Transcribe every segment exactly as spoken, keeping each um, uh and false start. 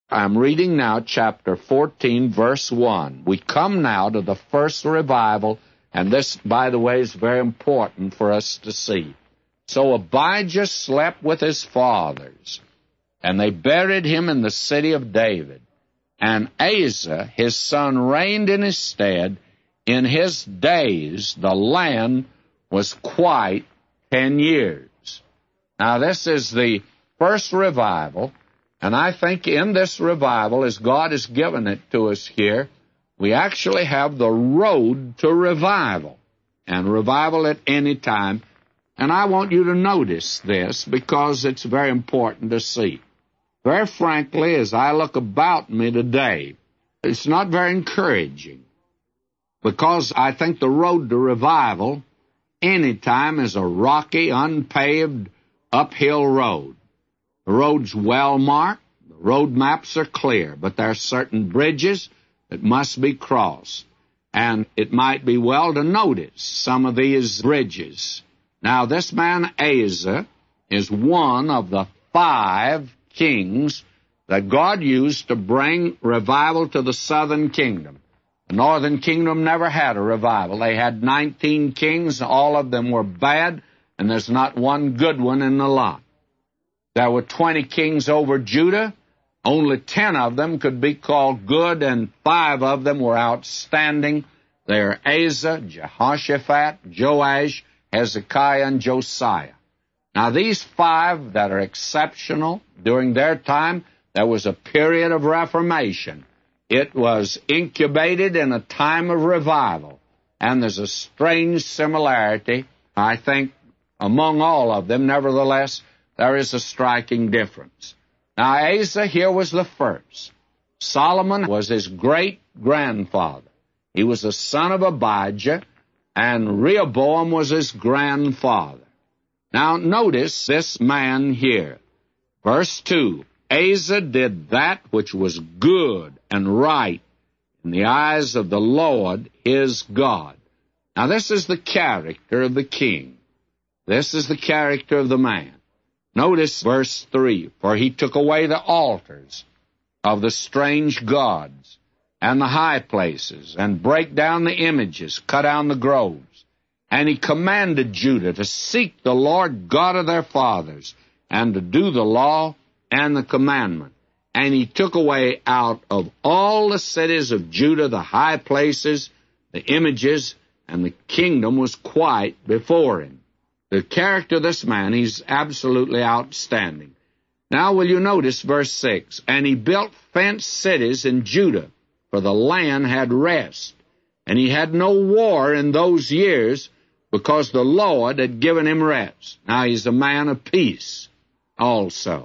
I'm reading now chapter fourteen, verse one. We come now to the first revival, and this, by the way, is very important for us to see. So Abijah slept with his fathers, and they buried him in the city of David. And Asa, his son, reigned in his stead. In his days the land was quite ten years. Now this is the first revival, and I think in this revival, as God has given it to us here, we actually have the road to revival, and revival at any time. And I want you to notice this because it's very important to see. Very frankly, as I look about me today, it's not very encouraging, because I think the road to revival anytime is a rocky, unpaved, uphill road. The road's well marked, the road maps are clear, but there are certain bridges that must be crossed. And it might be well to notice some of these bridges. Now, this man Asa is one of the five kings that God used to bring revival to the southern kingdom. The northern kingdom never had a revival. They had nineteen kings. All of them were bad, and there's not one good one in the lot. There were twenty kings over Judah. Only ten of them could be called good, and five of them were outstanding. They're Asa, Jehoshaphat, Joash, Hezekiah, and Josiah. Now, these five that are exceptional, during their time, there was a period of reformation. It was incubated in a time of revival. And there's a strange similarity, I think, among all of them. Nevertheless, there is a striking difference. Now, Asa here was the first. Solomon was his great-grandfather. He was the son of Abijah, and Rehoboam was his grandfather. Now, notice this man here. Verse two, Asa did that which was good and right in the eyes of the Lord his God. Now, this is the character of the king. This is the character of the man. Notice verse three, for he took away the altars of the strange gods and the high places, and brake down the images, cut down the groves. And he commanded Judah to seek the Lord God of their fathers, and to do the law and the commandment. And he took away out of all the cities of Judah the high places, the images, and the kingdom was quiet before him. The character of this man, he's absolutely outstanding. Now will you notice verse six, and he built fenced cities in Judah, for the land had rest. And he had no war in those years, because the Lord had given him rest. Now he's a man of peace also.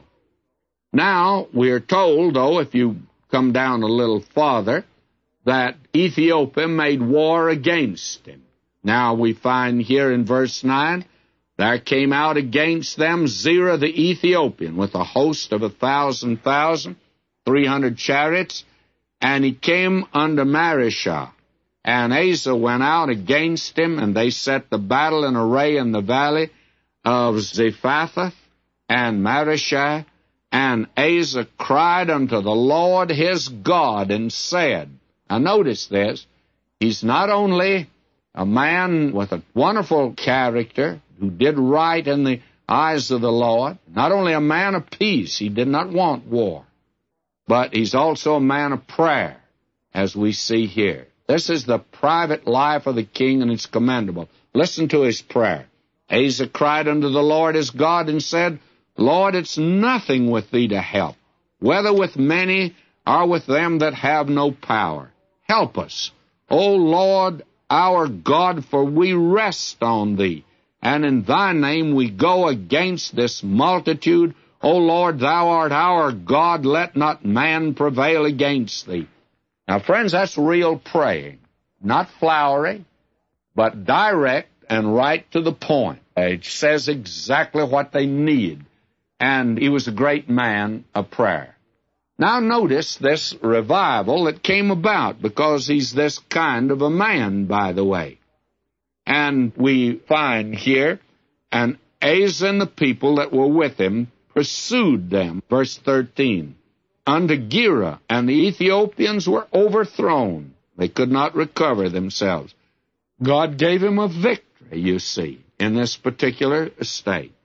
Now we are told, though, if you come down a little farther, that Ethiopia made war against him. Now we find here in verse nine, there came out against them Zerah the Ethiopian with a host of a thousand thousand, three hundred chariots, and he came unto Marishah. And Asa went out against him, and they set the battle in array in the valley of Zephathah and Marishah. And Asa cried unto the Lord his God and said, now notice this, he's not only a man with a wonderful character who did right in the eyes of the Lord, not only a man of peace, he did not want war, but he's also a man of prayer, as we see here. This is the private life of the king, and it's commendable. Listen to his prayer. Asa cried unto the Lord his God and said, Lord, it's nothing with thee to help, whether with many or with them that have no power. Help us, O Lord our God, for we rest on thee, and in thy name we go against this multitude. O Lord, thou art our God, let not man prevail against thee. Now, friends, that's real praying. Not flowery, but direct and right to the point. It says exactly what they need. And he was a great man of prayer. Now, notice this revival that came about, because he's this kind of a man, by the way. And we find here, and Asa and the people that were with him pursued them. Verse thirteen. under Gera, and the Ethiopians were overthrown. They could not recover themselves. God gave him a victory, you see, in this particular state.